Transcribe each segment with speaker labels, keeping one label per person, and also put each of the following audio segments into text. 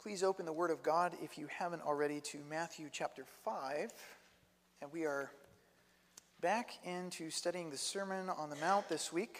Speaker 1: Please open the Word of God, if you haven't already, to Matthew chapter 5. And we are back into studying the Sermon on the Mount this week,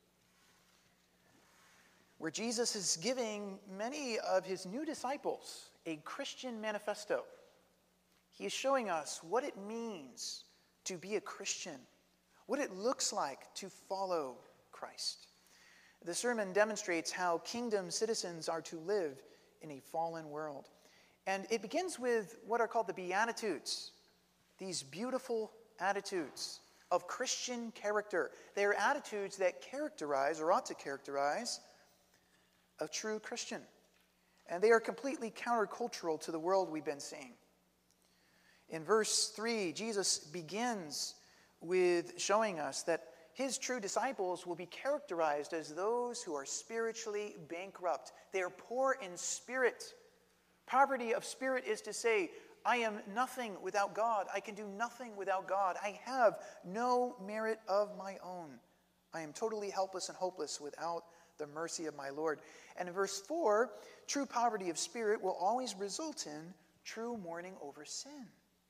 Speaker 1: where Jesus is giving many of his new disciples a Christian manifesto. He is showing us what it means to be a Christian, what it looks like to follow Christ. The sermon demonstrates how kingdom citizens are to live in a fallen world. And it begins with what are called the Beatitudes, these beautiful attitudes of Christian character. They are attitudes that characterize, or ought to characterize, a true Christian. And they are completely countercultural to the world we've been seeing. In verse 3, Jesus begins with showing us that his true disciples will be characterized as those who are spiritually bankrupt. They are poor in spirit. Poverty of spirit is to say, I am nothing without God. I can do nothing without God. I have no merit of my own. I am totally helpless and hopeless without the mercy of my Lord. And in verse 4, true poverty of spirit will always result in true mourning over sin.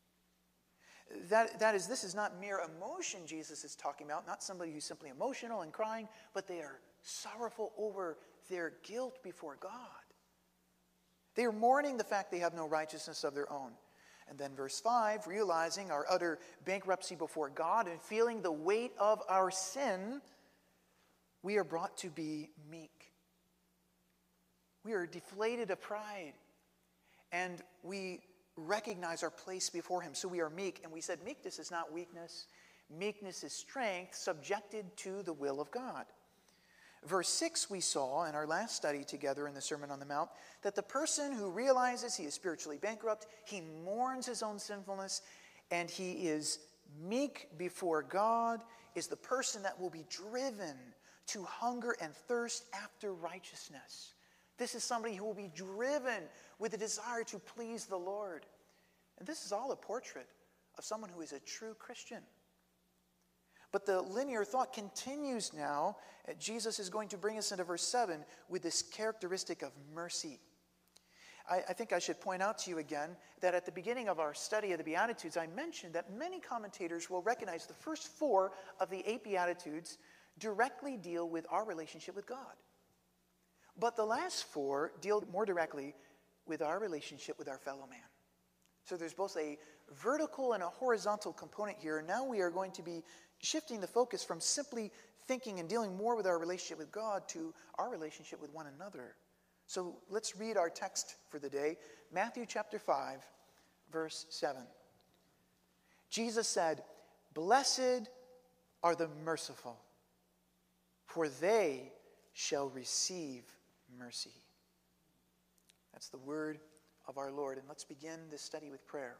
Speaker 1: This is not mere emotion Jesus is talking about, not somebody who's simply emotional and crying, but they are sorrowful over their guilt before God. They are mourning the fact they have no righteousness of their own. And then verse 5, realizing our utter bankruptcy before God and feeling the weight of our sin, we are brought to be meek. We are deflated of pride, and we recognize our place before him. So we are meek. And we said meekness is not weakness. Meekness is strength subjected to the will of God. Verse 6, we saw in our last study together in the Sermon on the Mount that the person who realizes he is spiritually bankrupt, he mourns his own sinfulness, and he is meek before God, is the person that will be driven to hunger and thirst after righteousness. This is somebody who will be driven with a desire to please the Lord. And this is all a portrait of someone who is a true Christian. But the linear thought continues now. Jesus is going to bring us into verse 7 with this characteristic of mercy. I think I should point out to you again that at the beginning of our study of the Beatitudes, I mentioned that many commentators will recognize the first 4 of the 8 Beatitudes directly deal with our relationship with God. But the last 4 deal more directly with our relationship with our fellow man. So there's both a vertical and a horizontal component here. And now we are going to be shifting the focus from simply thinking and dealing more with our relationship with God to our relationship with one another. So let's read our text for the day, Matthew chapter 5, verse 7. Jesus said, "Blessed are the merciful, for they shall receive mercy." That's the word of our Lord. And let's begin this study with prayer.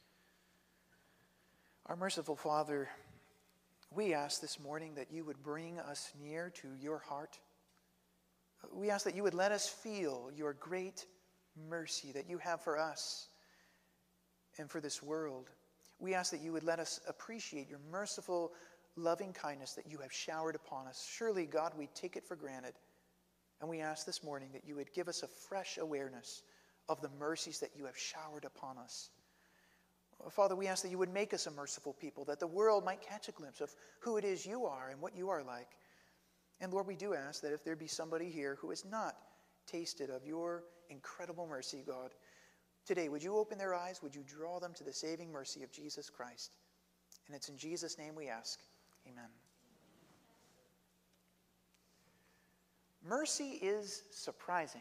Speaker 1: Our merciful Father, we ask this morning that you would bring us near to your heart. We ask that you would let us feel your great mercy that you have for us and for this world. We ask that you would let us appreciate your merciful, loving kindness that you have showered upon us. Surely, God, we take it for granted. And we ask this morning that you would give us a fresh awareness of the mercies that you have showered upon us. Father, we ask that you would make us a merciful people, that the world might catch a glimpse of who it is you are and what you are like. And Lord, we do ask that if there be somebody here who has not tasted of your incredible mercy, God, today, would you open their eyes? Would you draw them to the saving mercy of Jesus Christ? And it's in Jesus' name we ask. Amen. Mercy is surprising.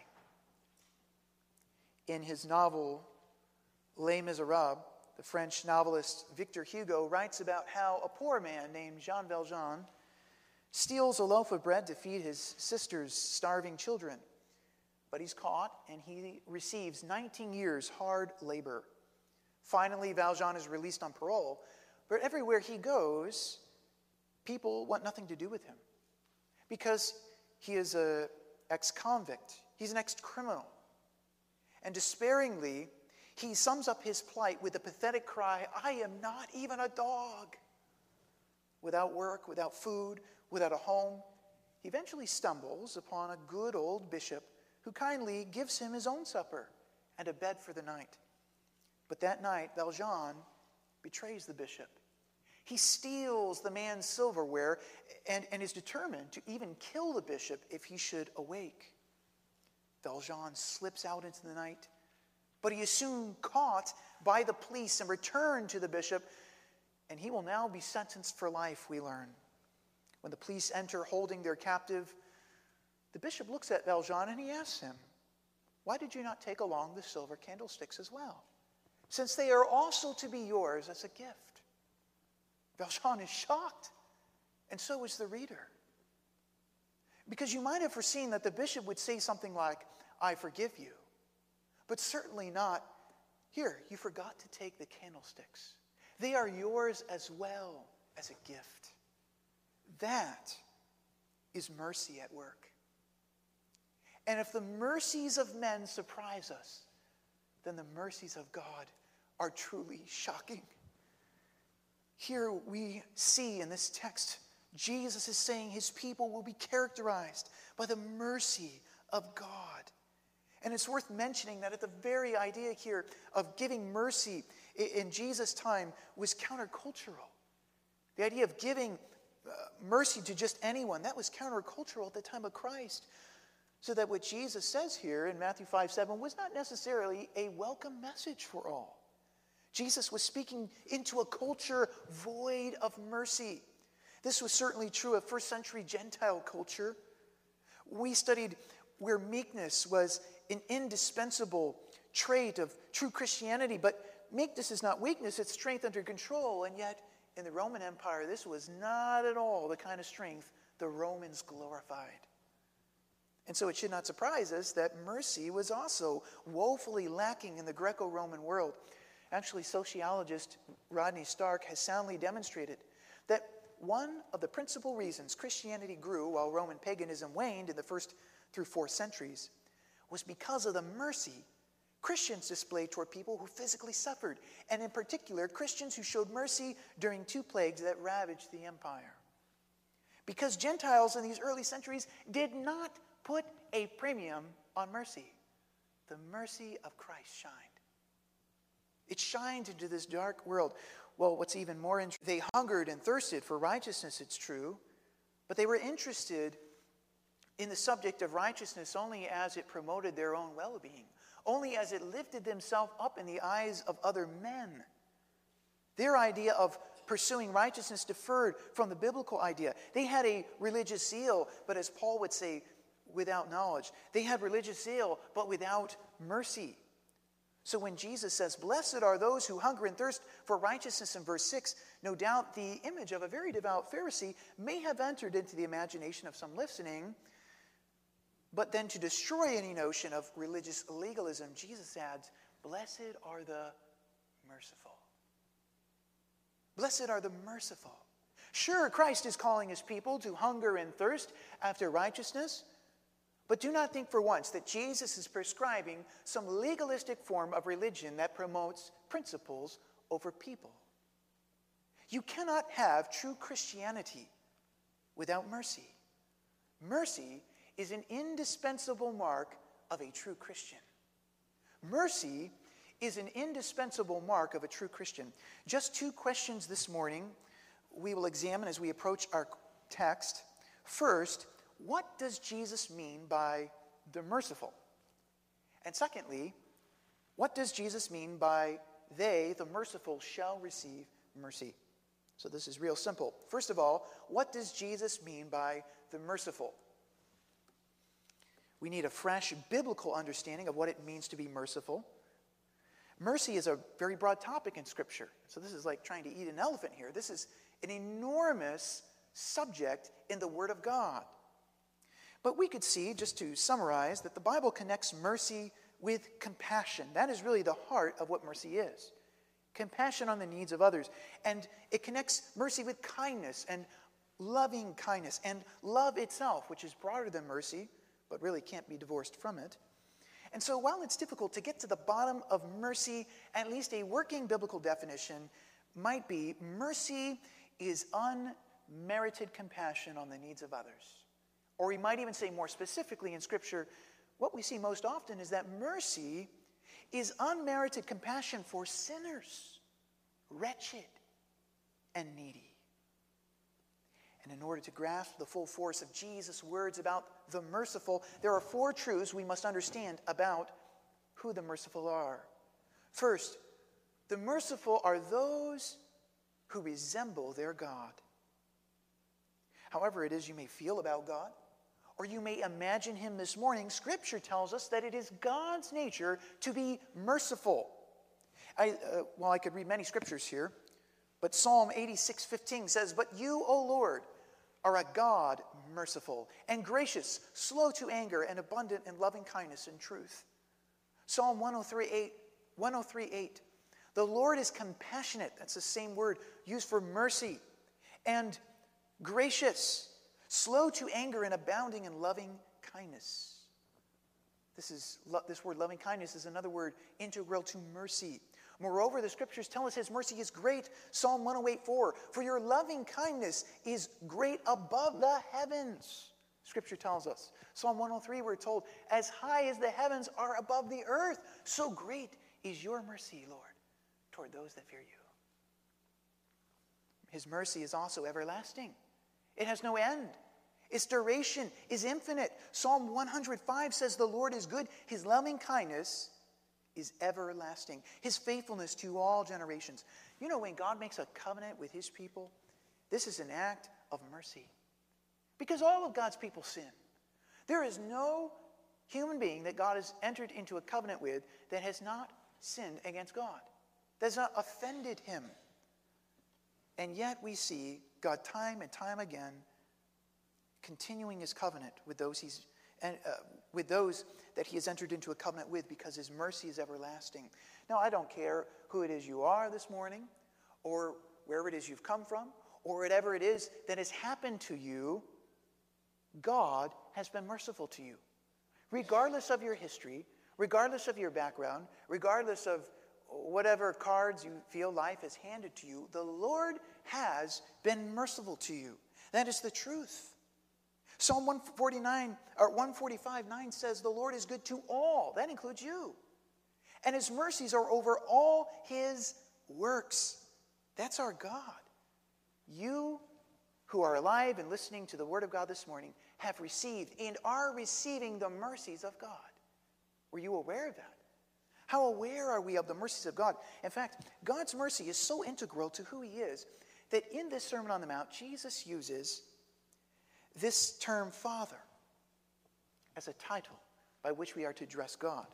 Speaker 1: In his novel, Les Miserables, the French novelist Victor Hugo writes about how a poor man named Jean Valjean steals a loaf of bread to feed his sister's starving children. But he's caught and he receives 19 years hard labor. Finally, Valjean is released on parole, but everywhere he goes, people want nothing to do with him because he is an ex-convict. He's an ex-criminal. And despairingly, he sums up his plight with the pathetic cry, "I am not even a dog." Without work, without food, without a home, he eventually stumbles upon a good old bishop who kindly gives him his own supper and a bed for the night. But that night, Valjean betrays the bishop. He steals the man's silverware and is determined to even kill the bishop if he should awake. Valjean slips out into the night, but he is soon caught by the police and returned to the bishop, and he will now be sentenced for life, we learn. When the police enter holding their captive, the bishop looks at Valjean and he asks him, "Why did you not take along the silver candlesticks as well, since they are also to be yours as a gift?" Valjean is shocked, and so is the reader. Because you might have foreseen that the bishop would say something like, "I forgive you," but certainly not, "Here, you forgot to take the candlesticks. They are yours as well as a gift." That is mercy at work. And if the mercies of men surprise us, then the mercies of God are truly shocking. Here we see in this text, Jesus is saying his people will be characterized by the mercy of God. And it's worth mentioning that at the very idea here of giving mercy in Jesus' time was countercultural. The idea of giving mercy to just anyone, that was countercultural at the time of Christ. So that what Jesus says here in Matthew 5:7 was not necessarily a welcome message for all. Jesus was speaking into a culture void of mercy. This was certainly true of first century Gentile culture. We studied where meekness was an indispensable trait of true Christianity, but meekness is not weakness, it's strength under control. And yet, in the Roman Empire, this was not at all the kind of strength the Romans glorified. And so it should not surprise us that mercy was also woefully lacking in the Greco-Roman world. Actually, sociologist Rodney Stark has soundly demonstrated that one of the principal reasons Christianity grew while Roman paganism waned in the 1st through 4th centuries was because of the mercy Christians displayed toward people who physically suffered, and in particular, Christians who showed mercy during 2 plagues that ravaged the empire. Because Gentiles in these early centuries did not put a premium on mercy, the mercy of Christ shined. It shined into this dark world. Well, what's even more interesting, they hungered and thirsted for righteousness, it's true, but they were interested in the subject of righteousness only as it promoted their own well-being, only as it lifted themselves up in the eyes of other men. Their idea of pursuing righteousness differed from the biblical idea. They had a religious zeal, but as Paul would say, without knowledge. They had religious zeal, but without mercy. So when Jesus says, "Blessed are those who hunger and thirst for righteousness," in verse 6, no doubt the image of a very devout Pharisee may have entered into the imagination of some listening. But then to destroy any notion of religious legalism, Jesus adds, "Blessed are the merciful." Blessed are the merciful. Sure, Christ is calling his people to hunger and thirst after righteousness, but do not think for once that Jesus is prescribing some legalistic form of religion that promotes principles over people. You cannot have true Christianity without mercy. Mercy is an indispensable mark of a true Christian. Mercy is an indispensable mark of a true Christian. Just 2 questions this morning we will examine as we approach our text. First, what does Jesus mean by the merciful? And secondly, what does Jesus mean by they, the merciful, shall receive mercy? So this is real simple. First of all, what does Jesus mean by the merciful? We need a fresh biblical understanding of what it means to be merciful. Mercy is a very broad topic in Scripture. So this is like trying to eat an elephant here. This is an enormous subject in the Word of God. But we could see, just to summarize, that the Bible connects mercy with compassion. That is really the heart of what mercy is. Compassion on the needs of others. And it connects mercy with kindness and loving kindness and love itself, which is broader than mercy, but really can't be divorced from it. And so while it's difficult to get to the bottom of mercy, at least a working biblical definition might be mercy is unmerited compassion on the needs of others. Or we might even say more specifically in Scripture, what we see most often is that mercy is unmerited compassion for sinners, wretched and needy. And in order to grasp the full force of Jesus' words about the merciful, there are 4 truths we must understand about who the merciful are. First, the merciful are those who resemble their God. However it is you may feel about God, or you may imagine him this morning, Scripture tells us that it is God's nature to be merciful. I could read many scriptures here, but Psalm 86:15 says, "But you, O Lord, are a God merciful and gracious, slow to anger, and abundant in loving kindness and truth." Psalm 103:8, "The Lord is compassionate," that's the same word used for mercy, "and gracious, slow to anger, and abounding in loving kindness." This word loving kindness is another word integral to mercy. Moreover, the Scriptures tell us his mercy is great. Psalm 108:4, "For your loving kindness is great above the heavens." Scripture tells us. Psalm 103, we're told, "As high as the heavens are above the earth, so great is your mercy, Lord, toward those that fear you." His mercy is also everlasting. It has no end. Its duration is infinite. Psalm 105 says, "The Lord is good. His loving kindness is everlasting. His faithfulness to all generations." You know, when God makes a covenant with his people, this is an act of mercy. Because all of God's people sin. There is no human being that God has entered into a covenant with that has not sinned against God, that has not offended him. And yet we see God time and time again continuing his covenant with those that he has entered into a covenant with, because his mercy is everlasting. Now, I don't care who it is you are this morning, or wherever it is you've come from, or whatever it is that has happened to you, God has been merciful to you. Regardless of your history, regardless of your background, regardless of whatever cards you feel life has handed to you, the Lord has been merciful to you. That is the truth. Psalm 145:9 says, "The Lord is good to all." That includes you. "And his mercies are over all his works." That's our God. You who are alive and listening to the word of God this morning have received and are receiving the mercies of God. Were you aware of that? How aware are we of the mercies of God? In fact, God's mercy is so integral to who he is that in this Sermon on the Mount, Jesus uses this term Father as a title by which we are to address God.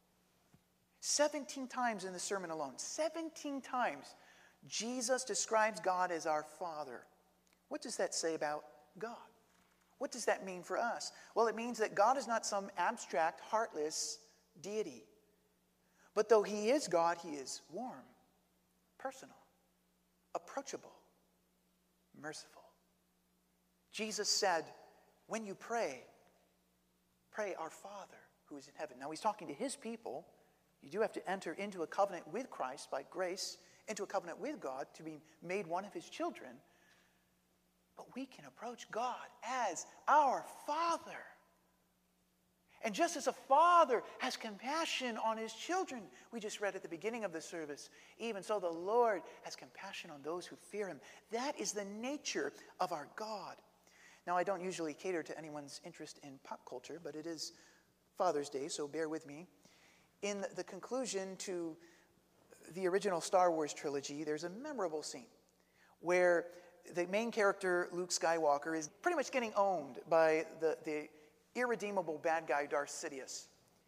Speaker 1: 17 times in the sermon alone, 17 times, Jesus describes God as our Father. What does that say about God? What does that mean for us? Well, it means that God is not some abstract, heartless deity. But though he is God, he is warm, personal, approachable, merciful. Jesus said, when you pray, pray our Father who is in heaven. Now he's talking to his people. You do have to enter into a covenant with Christ by grace, into a covenant with God to be made one of his children. But we can approach God as our Father. And just as a father has compassion on his children, we just read at the beginning of the service, even so the Lord has compassion on those who fear him. That is the nature of our God. Now, I don't usually cater to anyone's interest in pop culture, but it is Father's Day, so bear with me. In the conclusion to the original Star Wars trilogy, there's a memorable scene where the main character, Luke Skywalker, is pretty much getting owned by the irredeemable bad guy Darth Sidious.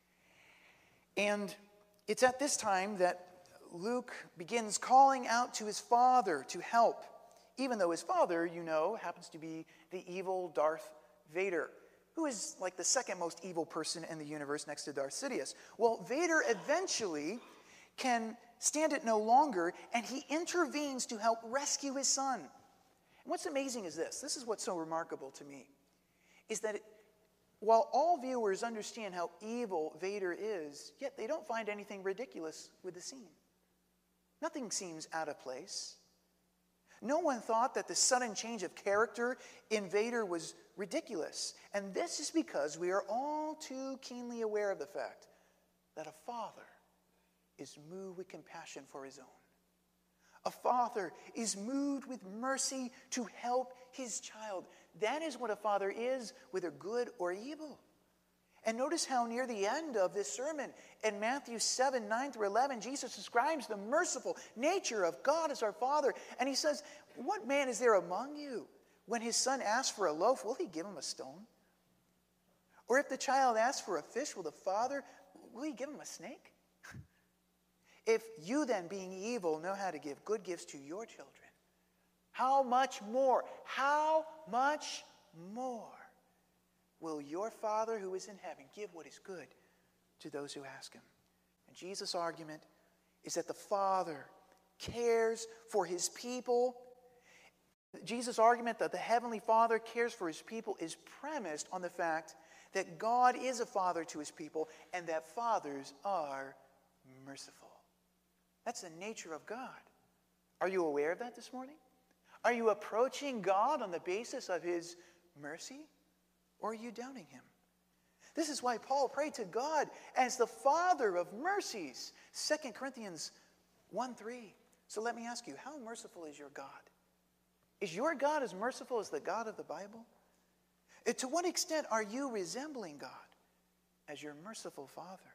Speaker 1: And it's at this time that Luke begins calling out to his father to help, even though his father, you know, happens to be the evil Darth Vader, who is like the second most evil person in the universe next to Darth Sidious. Well, Vader eventually can stand it no longer, and he intervenes to help rescue his son. And what's amazing is this is what's so remarkable to me, is that while all viewers understand how evil Vader is, yet they don't find anything ridiculous with the scene. Nothing seems out of place. No one thought that the sudden change of character in Vader was ridiculous. And this is because we are all too keenly aware of the fact that a father is moved with compassion for his own. A father is moved with mercy to help his child. That is what a father is, whether good or evil. And notice how near the end of this sermon, in Matthew 7, 9 through 11, Jesus describes the merciful nature of God as our Father. And he says, what man is there among you? When his son asks for a loaf, will he give him a stone? Or if the child asks for a fish, will he give him a snake? If you then, being evil, know how to give good gifts to your children, how much more will your Father who is in heaven give what is good to those who ask him? And Jesus' argument is that the Father cares for his people. Jesus' argument that the Heavenly Father cares for his people is premised on the fact that God is a father to his people and that fathers are merciful. That's the nature of God. Are you aware of that this morning? Are you approaching God on the basis of his mercy? Or are you doubting him? This is why Paul prayed to God as the Father of mercies. 2 Corinthians 1:3. So let me ask you, how merciful is your God? Is your God as merciful as the God of the Bible? To what extent are you resembling God as your merciful Father?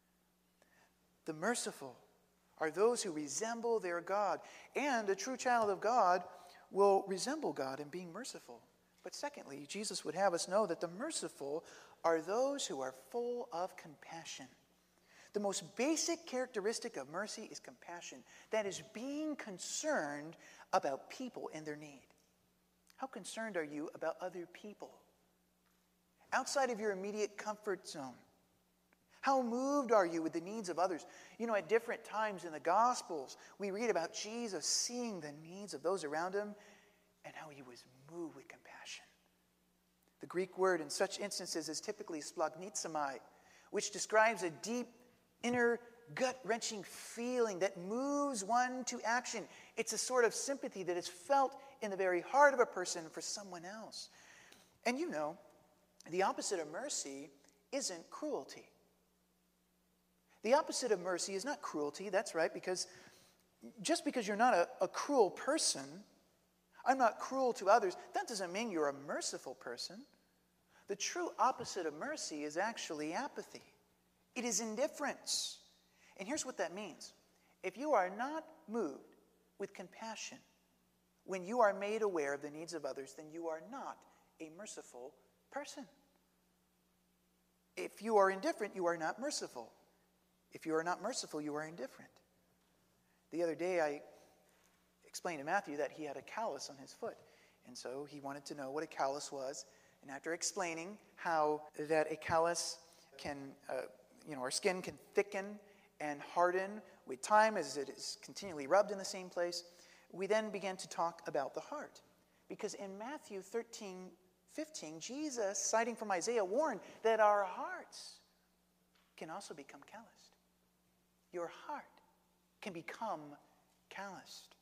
Speaker 1: The merciful are those who resemble their God. And a true child of God will resemble God in being merciful. But secondly, Jesus would have us know that the merciful are those who are full of compassion. The most basic characteristic of mercy is compassion. That is, being concerned about people and their need. How concerned are you about other people? Outside of your immediate comfort zone. How moved are you with the needs of others? You know, at different times in the Gospels, we read about Jesus seeing the needs of those around him and how he was moved with compassion. The Greek word in such instances is typically splagnizomai, which describes a deep, inner, gut-wrenching feeling that moves one to action. It's a sort of sympathy that is felt in the very heart of a person for someone else. And you know, the opposite of mercy isn't cruelty. The opposite of mercy is not cruelty, that's right, because just because you're not a cruel person, I'm not cruel to others, that doesn't mean you're a merciful person. The true opposite of mercy is actually apathy. It is indifference. And here's what that means. If you are not moved with compassion when you are made aware of the needs of others, then you are not a merciful person. If you are indifferent, you are not merciful. If you are not merciful, you are indifferent. The other day I explained to Matthew that he had a callus on his foot. And so he wanted to know what a callus was. And after explaining how that a callus can, our skin can thicken and harden with time as it is continually rubbed in the same place, we then began to talk about the heart. Because in Matthew 13:15, Jesus, citing from Isaiah, warned that our hearts can also become calloused. Your heart can become calloused.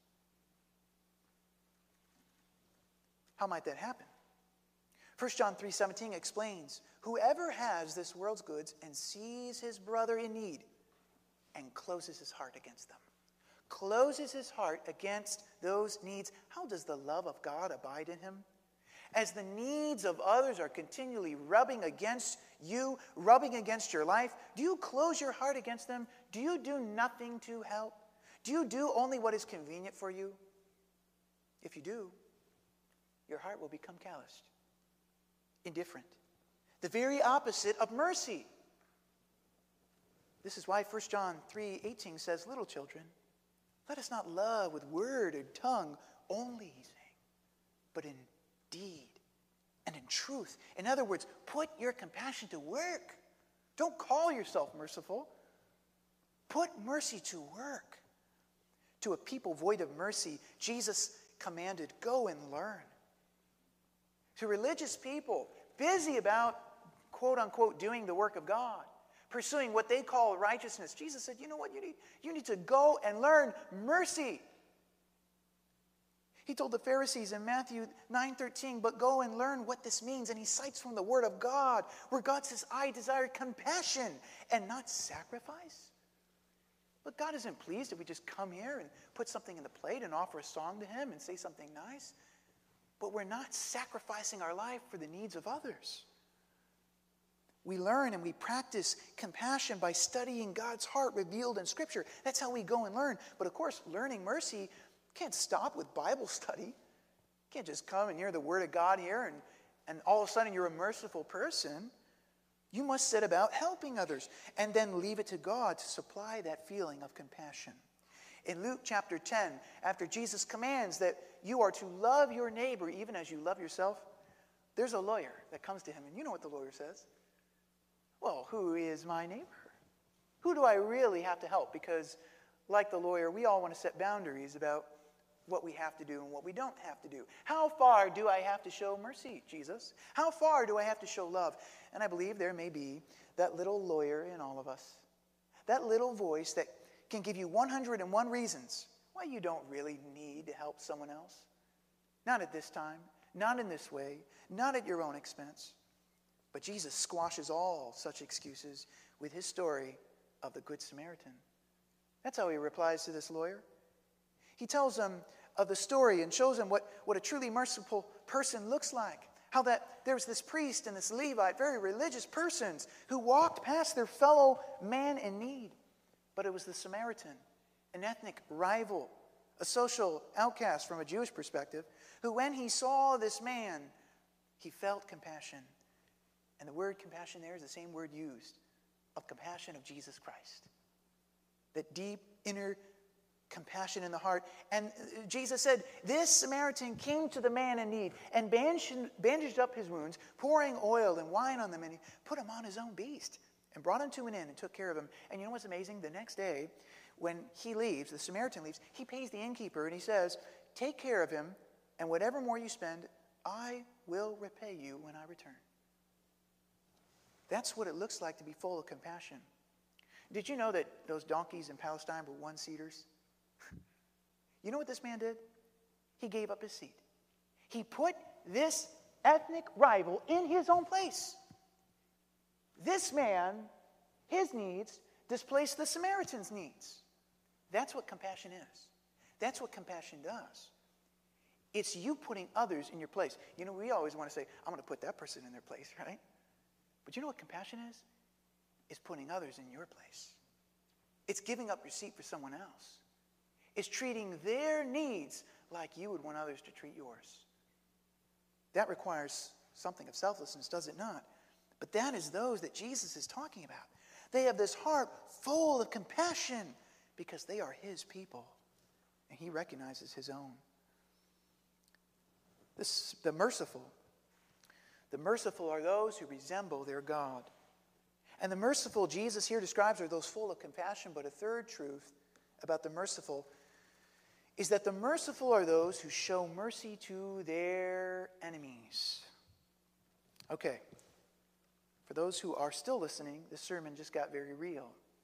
Speaker 1: How might that happen? 1 John 3:17 explains, whoever has this world's goods and sees his brother in need and closes his heart against them. Closes his heart against those needs. How does the love of God abide in him? As the needs of others are continually rubbing against you, rubbing against your life, do you close your heart against them? Do you do nothing to help? Do you do only what is convenient for you? If you do, your heart will become calloused, indifferent. The very opposite of mercy. This is why 1 John 3:18 says, little children, let us not love with word or tongue only, he's saying, but in deed and in truth. In other words, put your compassion to work. Don't call yourself merciful. Put mercy to work. To a people void of mercy, Jesus commanded, go and learn. To religious people busy about, quote unquote, doing the work of God, pursuing what they call righteousness, Jesus said, you know what you need? You need to go and learn mercy. He told the Pharisees in Matthew 9:13, but go and learn what this means. And he cites from the Word of God, where God says, I desire compassion and not sacrifice. But God isn't pleased if we just come here and put something in the plate and offer a song to him and say something nice. But we're not sacrificing our life for the needs of others. We learn and we practice compassion by studying God's heart revealed in Scripture. That's how we go and learn. But of course, learning mercy can't stop with Bible study. You can't just come and hear the Word of God here and all of a sudden you're a merciful person. You must set about helping others and then leave it to God to supply that feeling of compassion. In Luke chapter 10, after Jesus commands that you are to love your neighbor even as you love yourself, there's a lawyer that comes to him, and you know what the lawyer says. Well, who is my neighbor? Who do I really have to help? Because like the lawyer, we all want to set boundaries about what we have to do and what we don't have to do. How far do I have to show mercy, Jesus? How far do I have to show love? And I believe there may be that little lawyer in all of us. That little voice that can give you 101 reasons why you don't really need to help someone else. Not at this time, not in this way, not at your own expense. But Jesus squashes all such excuses with his story of the Good Samaritan. That's how he replies to this lawyer. He tells him of the story and shows him what a truly merciful person looks like. How that there's this priest and this Levite, very religious persons, who walked past their fellow man in need. But it was the Samaritan, an ethnic rival, a social outcast from a Jewish perspective, who when he saw this man, he felt compassion. And the word compassion there is the same word used of compassion of Jesus Christ. That deep inner compassion in the heart. And Jesus said, this Samaritan came to the man in need and bandaged up his wounds, pouring oil and wine on them, and he put him on his own beast and brought him to an inn and took care of him. And you know what's amazing? The next day, when he leaves, the Samaritan leaves, he pays the innkeeper and he says, take care of him, and whatever more you spend, I will repay you when I return. That's what it looks like to be full of compassion. Did you know that those donkeys in Palestine were one-seaters? You know what this man did? He gave up his seat. He put this ethnic rival in his own place. This man, his needs, displaced the Samaritan's needs. That's what compassion is. That's what compassion does. It's you putting others in your place. You know, we always want to say, I'm going to put that person in their place, right? But you know what compassion is? It's putting others in your place. It's giving up your seat for someone else. It's treating their needs like you would want others to treat yours. That requires something of selflessness, does it not? But that is those that Jesus is talking about. They have this heart full of compassion because they are his people. And he recognizes his own. The merciful are those who resemble their God. And the merciful Jesus here describes are those full of compassion. But a third truth about the merciful is that the merciful are those who show mercy to their enemies. Okay. For those who are still listening, this sermon just got very real.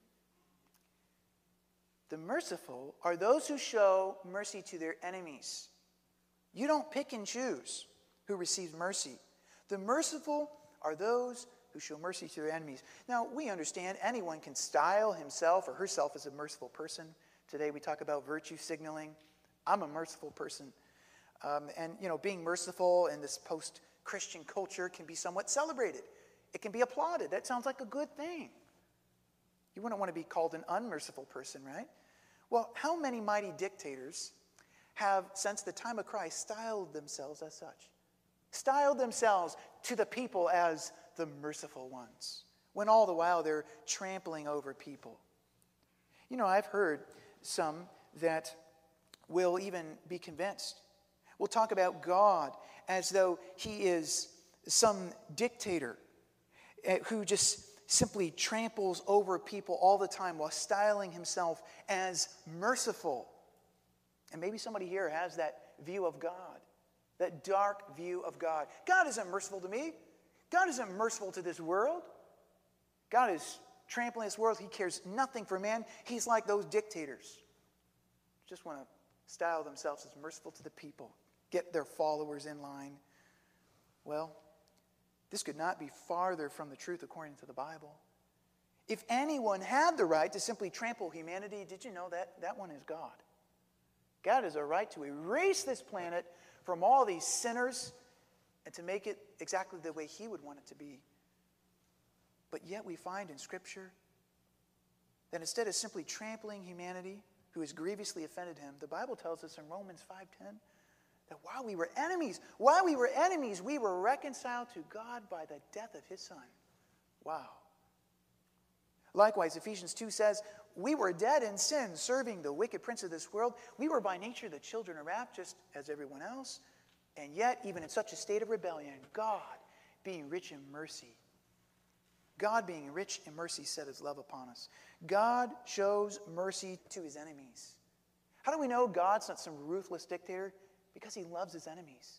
Speaker 1: The merciful are those who show mercy to their enemies. You don't pick and choose who receives mercy. The merciful are those who show mercy to their enemies. Now, we understand anyone can style himself or herself as a merciful person. Today we talk about virtue signaling. I'm a merciful person. And, you know, being merciful in this post-Christian culture can be somewhat celebrated. It can be applauded. That sounds like a good thing. You wouldn't want to be called an unmerciful person, right? Well, how many mighty dictators have, since the time of Christ, styled themselves as such? Styled themselves to the people as the merciful ones, when all the while they're trampling over people. You know, I've heard some that will even be convinced. We'll talk about God as though he is some dictator who just simply tramples over people all the time while styling himself as merciful. And maybe somebody here has that view of God, that dark view of God. God isn't merciful to me. God isn't merciful to this world. God is trampling this world. He cares nothing for man. He's like those dictators. Just want to style themselves as merciful to the people, get their followers in line. Well, this could not be farther from the truth according to the Bible. If anyone had the right to simply trample humanity, did you know that one is God? God has a right to erase this planet from all these sinners and to make it exactly the way he would want it to be. But yet we find in Scripture that instead of simply trampling humanity who has grievously offended him, the Bible tells us in Romans 5:10 that while we were enemies, we were reconciled to God by the death of his Son. Wow. Likewise, Ephesians 2 says, we were dead in sin, serving the wicked prince of this world. We were by nature the children of wrath, just as everyone else. And yet, even in such a state of rebellion, God, being rich in mercy, set his love upon us. God shows mercy to his enemies. How do we know God's not some ruthless dictator? Because he loves his enemies.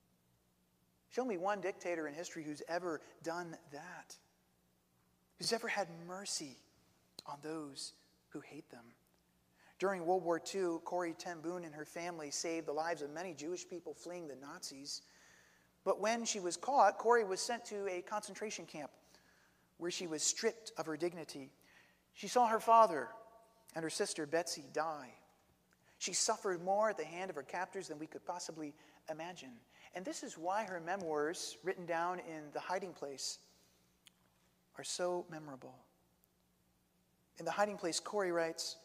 Speaker 1: Show me one dictator in history who's ever done that, who's ever had mercy on those who hate them. During World War II, Corrie ten Boom and her family saved the lives of many Jewish people fleeing the Nazis. But when she was caught, Corrie was sent to a concentration camp where she was stripped of her dignity. She saw her father and her sister Betsy die. She suffered more at the hand of her captors than we could possibly imagine. And this is why her memoirs, written down in The Hiding Place, are so memorable. In The Hiding Place, Corrie writes,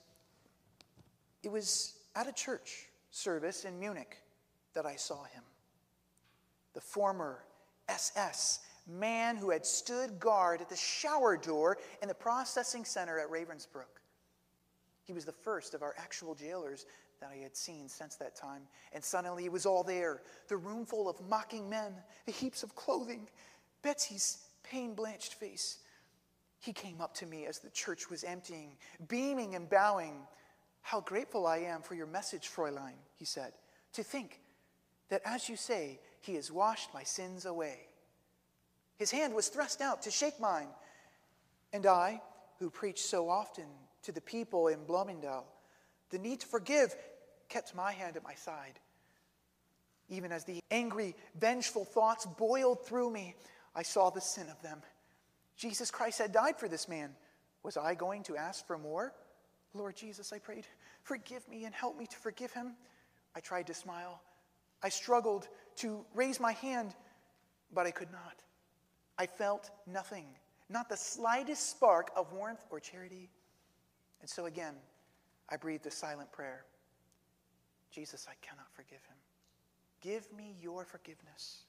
Speaker 1: "It was at a church service in Munich that I saw him. The former SS man who had stood guard at the shower door in the processing center at Ravensbrück. He was the first of our actual jailers that I had seen since that time. And suddenly it was all there. The room full of mocking men, the heaps of clothing, Betsy's pain-blanched face. He came up to me as the church was emptying, beaming and bowing. 'How grateful I am for your message, Fräulein,' he said. 'To think that, as you say, he has washed my sins away.' His hand was thrust out to shake mine. And I, who preached so often to the people in Bloemendael, the need to forgive, kept my hand at my side. Even as the angry, vengeful thoughts boiled through me, I saw the sin of them. Jesus Christ had died for this man. Was I going to ask for more? 'Lord Jesus,' I prayed, 'forgive me and help me to forgive him.' I tried to smile. I struggled to raise my hand, but I could not. I felt nothing, not the slightest spark of warmth or charity. And so again, I breathed a silent prayer. 'Jesus, I cannot forgive him. Give me your forgiveness.'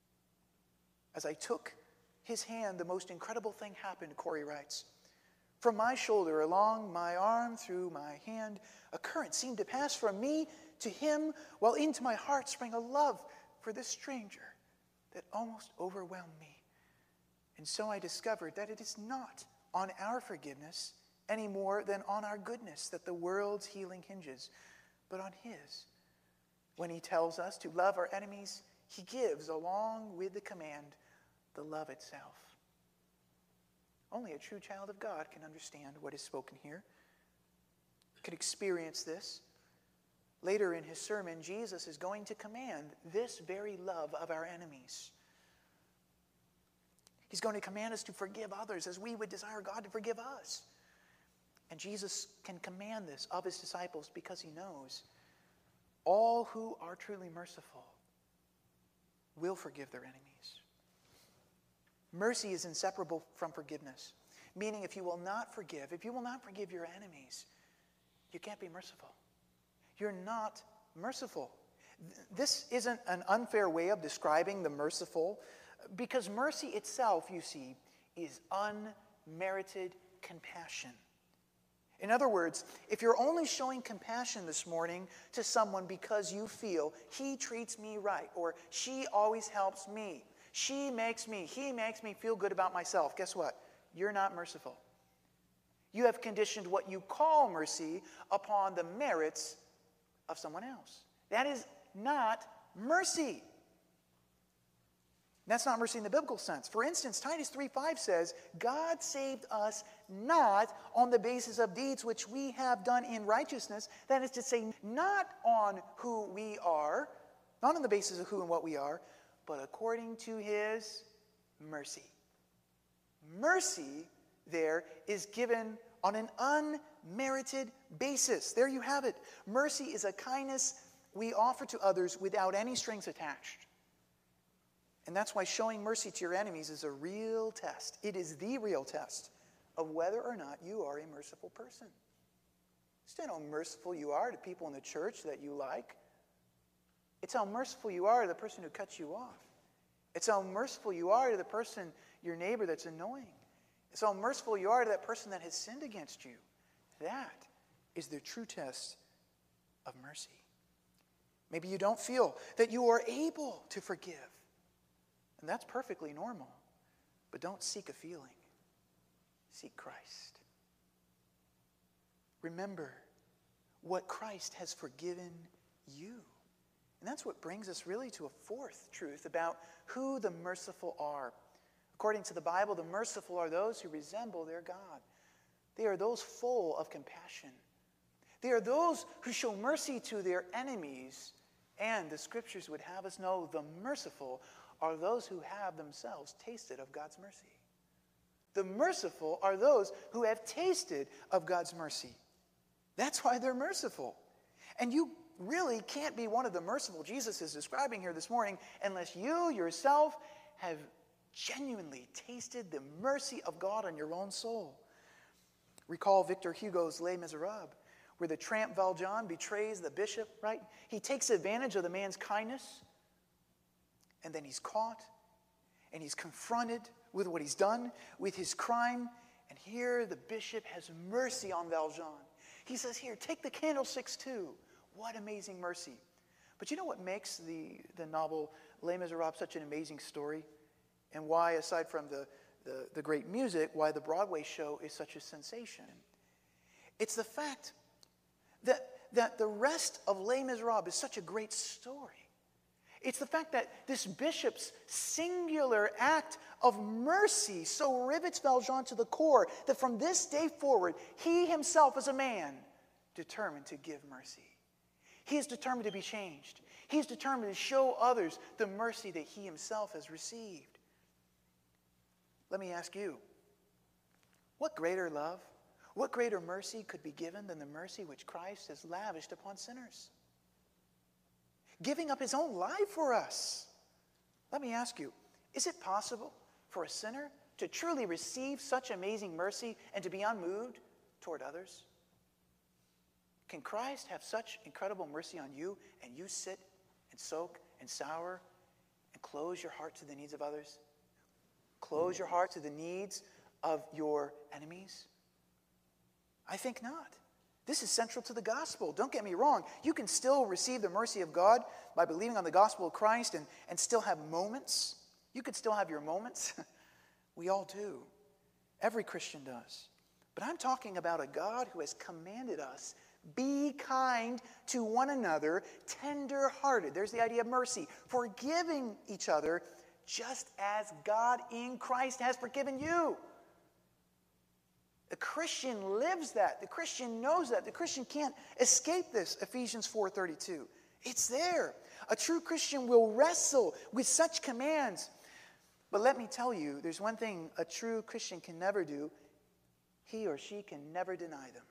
Speaker 1: As I took his hand, the most incredible thing happened," Corrie writes. "From my shoulder, along my arm, through my hand, a current seemed to pass from me to him, while into my heart sprang a love for this stranger that almost overwhelmed me. And so I discovered that it is not on our forgiveness any more than on our goodness that the world's healing hinges, but on his. When he tells us to love our enemies, he gives, along with the command, the love itself." Only a true child of God can understand what is spoken here, can experience this. Later in his sermon, Jesus is going to command this very love of our enemies. He's going to command us to forgive others as we would desire God to forgive us. And Jesus can command this of his disciples because he knows all who are truly merciful will forgive their enemies. Mercy is inseparable from forgiveness, meaning if you will not forgive your enemies, you can't be merciful. You're not merciful. This isn't an unfair way of describing the merciful, because mercy itself, you see, is unmerited compassion. In other words, if you're only showing compassion this morning to someone because you feel he treats me right, or she always helps me, he makes me feel good about myself, guess what? You're not merciful. You have conditioned what you call mercy upon the merits of someone else. That is not mercy. That's not mercy in the biblical sense. For instance, Titus 3:5 says, God saved us not on the basis of deeds which we have done in righteousness. That is to say, not on who we are, not on the basis of who and what we are, but according to his mercy. Mercy there is given on an unmerited basis. There you have it. Mercy is a kindness we offer to others without any strings attached. And that's why showing mercy to your enemies is a real test. It is the real test of whether or not you are a merciful person. It's not how merciful you are to people in the church that you like. It's how merciful you are to the person who cuts you off. It's how merciful you are to the person, your neighbor, that's annoying. It's how merciful you are to that person that has sinned against you. That is the true test of mercy. Maybe you don't feel that you are able to forgive. And that's perfectly normal. But don't seek a feeling. Seek Christ. Remember what Christ has forgiven you. And that's what brings us really to a fourth truth about who the merciful are. According to the Bible, the merciful are those who resemble their God. They are those full of compassion. They are those who show mercy to their enemies. And the Scriptures would have us know the merciful are those who have themselves tasted of God's mercy. The merciful are those who have tasted of God's mercy. That's why they're merciful. And you really can't be one of the merciful Jesus is describing here this morning unless you yourself have genuinely tasted the mercy of God on your own soul. Recall Victor Hugo's Les Miserables, where the tramp Valjean betrays the bishop, right? He takes advantage of the man's kindness, and then he's caught, and he's confronted with what he's done, with his crime, and here the bishop has mercy on Valjean. He says, here, take the candlesticks too. What amazing mercy. But you know what makes the novel Les Miserables such an amazing story? And why, aside from the great music, why the Broadway show is such a sensation? It's the fact that the rest of Les Miserables is such a great story. It's the fact that this bishop's singular act of mercy so rivets Valjean to the core that from this day forward, he himself is a man determined to give mercy. He is determined to be changed. He is determined to show others the mercy that he himself has received. Let me ask you, what greater love, what greater mercy could be given than the mercy which Christ has lavished upon sinners? Giving up his own life for us. Let me ask you, is it possible for a sinner to truly receive such amazing mercy and to be unmoved toward others? Can Christ have such incredible mercy on you and you sit and soak and sour and close your heart to the needs of others? Close your heart to the needs of your enemies? I think not. This is central to the gospel. Don't get me wrong. You can still receive the mercy of God by believing on the gospel of Christ and still have moments. You can still have your moments. We all do. Every Christian does. But I'm talking about a God who has commanded us, be kind to one another, tender-hearted. There's the idea of mercy. Forgiving each other just as God in Christ has forgiven you. The Christian lives that. The Christian knows that. The Christian can't escape this, Ephesians 4:32. It's there. A true Christian will wrestle with such commands. But let me tell you, there's one thing a true Christian can never do. He or she can never deny them.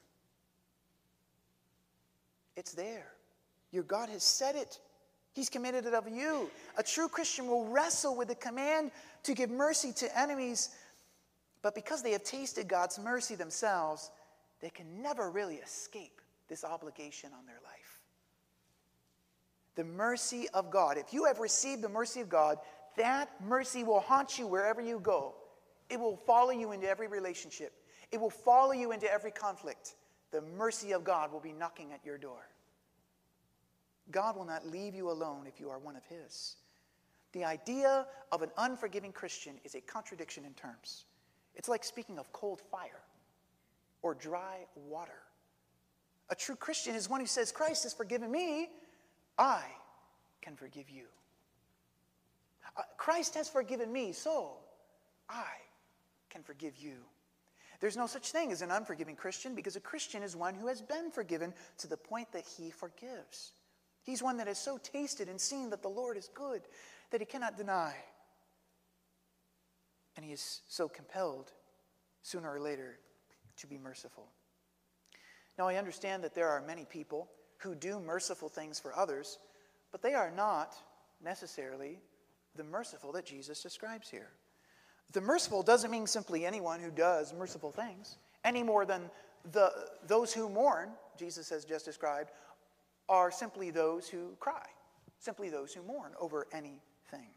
Speaker 1: It's there. Your God has said it. He's commanded it of you. A true Christian will wrestle with the command to give mercy to enemies, but because they have tasted God's mercy themselves, they can never really escape this obligation on their life. The mercy of God. If you have received the mercy of God, that mercy will haunt you wherever you go. It will follow you into every relationship. It will follow you into every conflict. The mercy of God will be knocking at your door. God will not leave you alone if you are one of His. The idea of an unforgiving Christian is a contradiction in terms. It's like speaking of cold fire or dry water. A true Christian is one who says, Christ has forgiven me, I can forgive you. Christ has forgiven me, so I can forgive you. There's no such thing as an unforgiving Christian because a Christian is one who has been forgiven to the point that he forgives. He's one that has so tasted and seen that the Lord is good that he cannot deny. And he is so compelled, sooner or later, to be merciful. Now, I understand that there are many people who do merciful things for others, but they are not necessarily the merciful that Jesus describes here. The merciful doesn't mean simply anyone who does merciful things, any more than those who mourn, Jesus has just described, are simply those who cry, simply those who mourn over anything.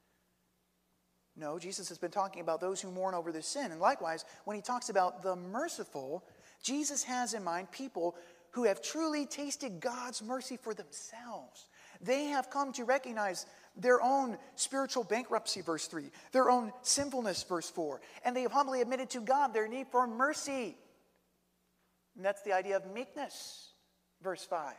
Speaker 1: No, Jesus has been talking about those who mourn over their sin. And likewise, when he talks about the merciful, Jesus has in mind people who have truly tasted God's mercy for themselves. They have come to recognize their own spiritual bankruptcy, verse 3, their own sinfulness, verse 4, and they have humbly admitted to God their need for mercy. And that's the idea of meekness, verse 5.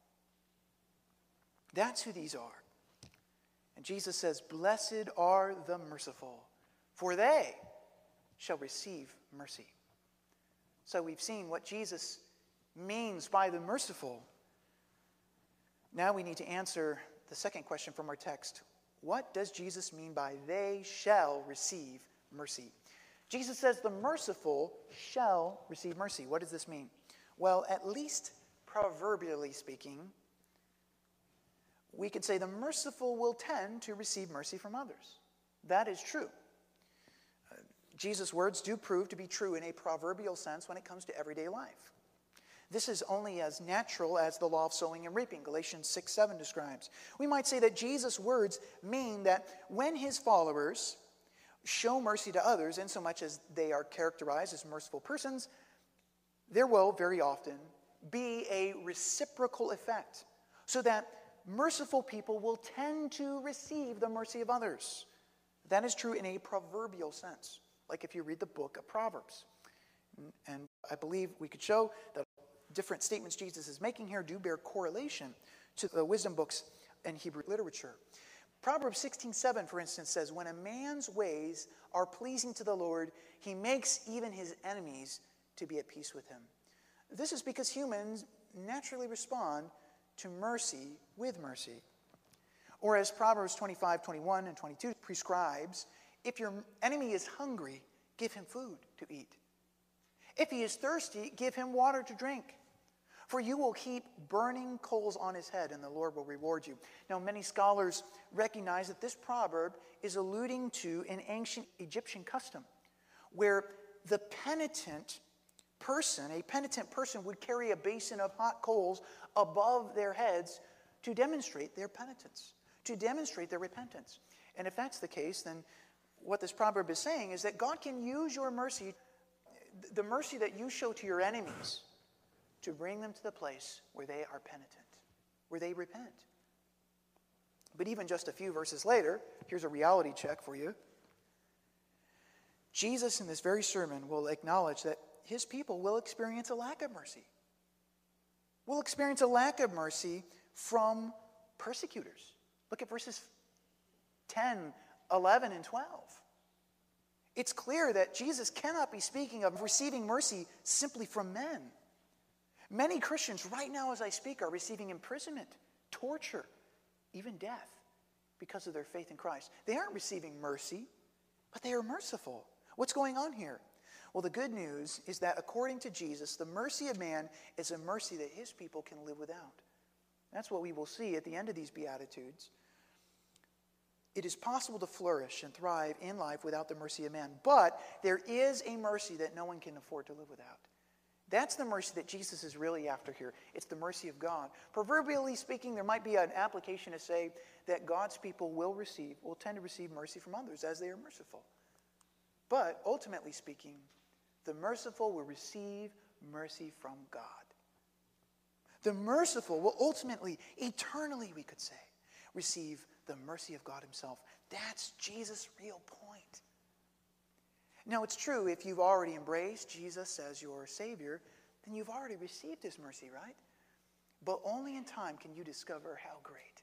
Speaker 1: That's who these are. And Jesus says, "Blessed are the merciful, for they shall receive mercy." So we've seen what Jesus means by the merciful. Now we need to answer the second question from our text. What does Jesus mean by they shall receive mercy? Jesus says the merciful shall receive mercy. What does this mean? Well, at least proverbially speaking, we could say the merciful will tend to receive mercy from others. That is true. Jesus' words do prove to be true in a proverbial sense when it comes to everyday life. This is only as natural as the law of sowing and reaping, Galatians 6:7 describes. We might say that Jesus' words mean that when his followers show mercy to others, insomuch as they are characterized as merciful persons, there will very often be a reciprocal effect, so that merciful people will tend to receive the mercy of others. That is true in a proverbial sense, like if you read the book of Proverbs. And I believe we could show that different statements Jesus is making here do bear correlation to the wisdom books and Hebrew literature. Proverbs 16:7, for instance, says, "When a man's ways are pleasing to the Lord, he makes even his enemies to be at peace with him." This is because humans naturally respond to mercy with mercy. Or as Proverbs 25:21 and 22 prescribes, if your enemy is hungry, give him food to eat. If he is thirsty, give him water to drink. For you will heap burning coals on his head, and the Lord will reward you. Now, many scholars recognize that this proverb is alluding to an ancient Egyptian custom, where the penitent person would carry a basin of hot coals above their heads to demonstrate their penitence, to demonstrate their repentance. And if that's the case, then what this proverb is saying is that God can use your mercy, the mercy that you show to your enemies, to bring them to the place where they are penitent, where they repent. But even just a few verses later, here's a reality check for you. Jesus in this very sermon will acknowledge that his people will experience a lack of mercy. Will experience a lack of mercy from persecutors. Look at verses 10, 11, and 12. It's clear that Jesus cannot be speaking of receiving mercy simply from men. Many Christians right now as I speak are receiving imprisonment, torture, even death because of their faith in Christ. They aren't receiving mercy, but they are merciful. What's going on here? Well, the good news is that according to Jesus, the mercy of man is a mercy that his people can live without. That's what we will see at the end of these Beatitudes. It is possible to flourish and thrive in life without the mercy of man, but there is a mercy that no one can afford to live without. That's the mercy that Jesus is really after here. It's the mercy of God. Proverbially speaking, there might be an application to say that God's people will tend to receive mercy from others as they are merciful. But ultimately speaking, the merciful will receive mercy from God. The merciful will ultimately, eternally, we could say, receive the mercy of God himself. That's Jesus' real point. Now, it's true, if you've already embraced Jesus as your Savior, then you've already received his mercy, right? But only in time can you discover how great,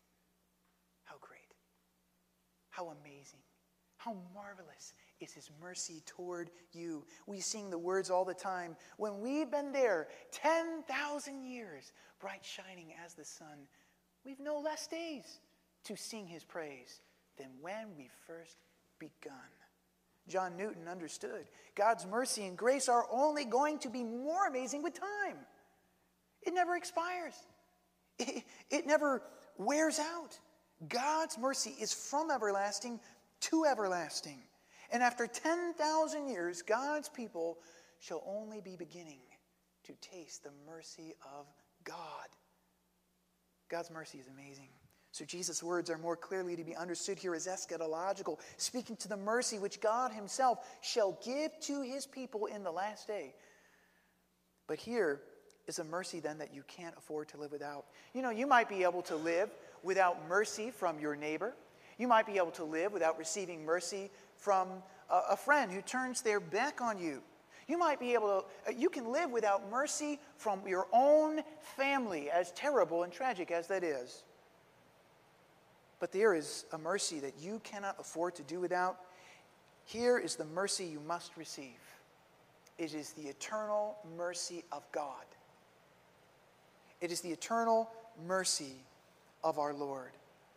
Speaker 1: how amazing, how marvelous is his mercy toward you. We sing the words all the time. When we've been there 10,000 years, bright shining as the sun, we've no less days to sing his praise than when we first begun. John Newton understood. God's mercy and grace are only going to be more amazing with time. It never expires. It never wears out. God's mercy is from everlasting to everlasting. And after 10,000 years, God's people shall only be beginning to taste the mercy of God. God's mercy is amazing. So Jesus' words are more clearly to be understood here as eschatological, speaking to the mercy which God himself shall give to his people in the last day. But here is a mercy then that you can't afford to live without. You know, you might be able to live without mercy from your neighbor. You might be able to live without receiving mercy from a friend who turns their back on you. You might be able to, you can live without mercy from your own family, as terrible and tragic as that is. But there is a mercy that you cannot afford to do without. Here is the mercy you must receive. It is the eternal mercy of God. It is the eternal mercy of our Lord.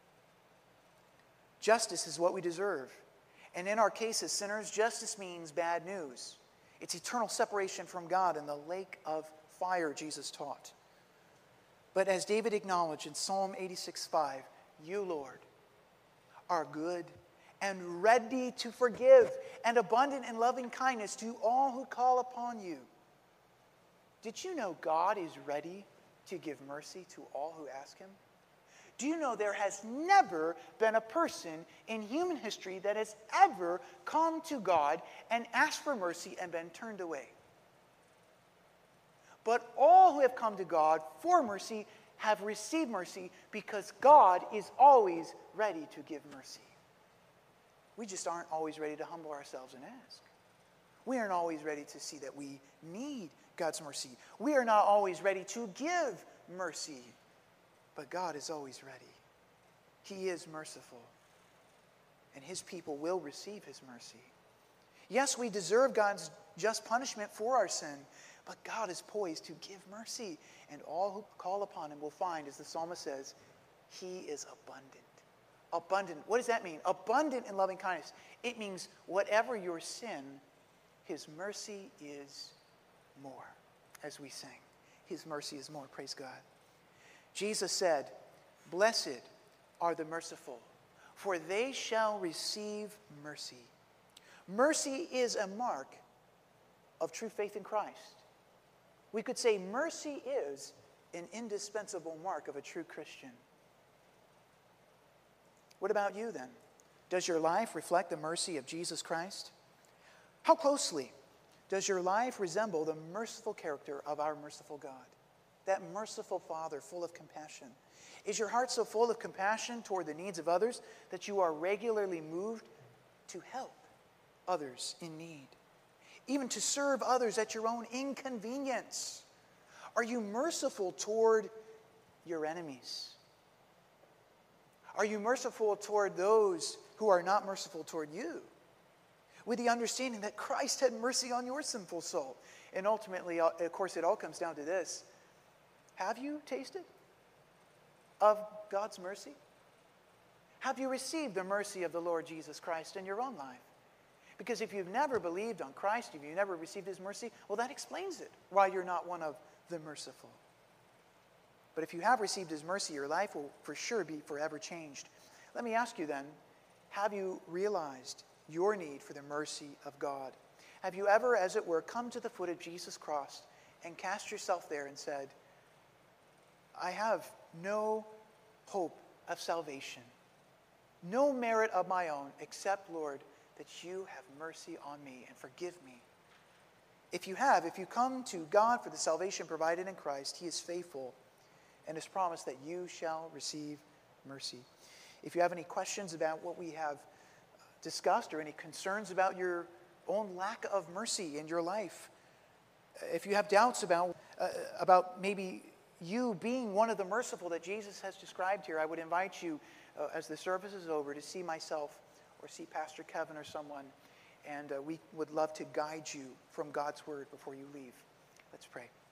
Speaker 1: Justice is what we deserve. And in our case as sinners, justice means bad news. It's eternal separation from God in the lake of fire, Jesus taught. But as David acknowledged in Psalm 86:5, you, Lord, are good and ready to forgive and abundant in loving kindness to all who call upon you. Did you know God is ready to give mercy to all who ask him? Do you know there has never been a person in human history that has ever come to God and asked for mercy and been turned away? But all who have come to God for mercy have received mercy because God is always ready to give mercy. We just aren't always ready to humble ourselves and ask. We aren't always ready to see that we need God's mercy. We are not always ready to give mercy. But God is always ready. He is merciful. And his people will receive his mercy. Yes, we deserve God's just punishment for our sin. But God is poised to give mercy. And all who call upon him will find, as the psalmist says, he is abundant. Abundant. What does that mean? Abundant in loving kindness. It means whatever your sin, his mercy is more. As we sing, his mercy is more. Praise God. Jesus said, blessed are the merciful, for they shall receive mercy. Mercy is a mark of true faith in Christ. We could say mercy is an indispensable mark of a true Christian. What about you then? Does your life reflect the mercy of Jesus Christ? How closely does your life resemble the merciful character of our merciful God? That merciful Father full of compassion. Is your heart so full of compassion toward the needs of others that you are regularly moved to help others in need? Even to serve others at your own inconvenience? Are you merciful toward your enemies? Are you merciful toward those who are not merciful toward you? With the understanding that Christ had mercy on your sinful soul. And ultimately, of course, it all comes down to this. Have you tasted of God's mercy? Have you received the mercy of the Lord Jesus Christ in your own life? Because if you've never believed on Christ, if you've never received his mercy, well, that explains it, why you're not one of the merciful. But if you have received his mercy, your life will for sure be forever changed. Let me ask you then, have you realized your need for the mercy of God? Have you ever, as it were, come to the foot of Jesus' cross and cast yourself there and said, I have no hope of salvation, no merit of my own, except, Lord, that you have mercy on me and forgive me. If you come to God for the salvation provided in Christ, he is faithful and has promised that you shall receive mercy. If you have any questions about what we have discussed or any concerns about your own lack of mercy in your life, if you have doubts about maybe you being one of the merciful that Jesus has described here, I would invite you, as the service is over, to see myself or see Pastor Kevin or someone, and we would love to guide you from God's word before you leave. Let's pray.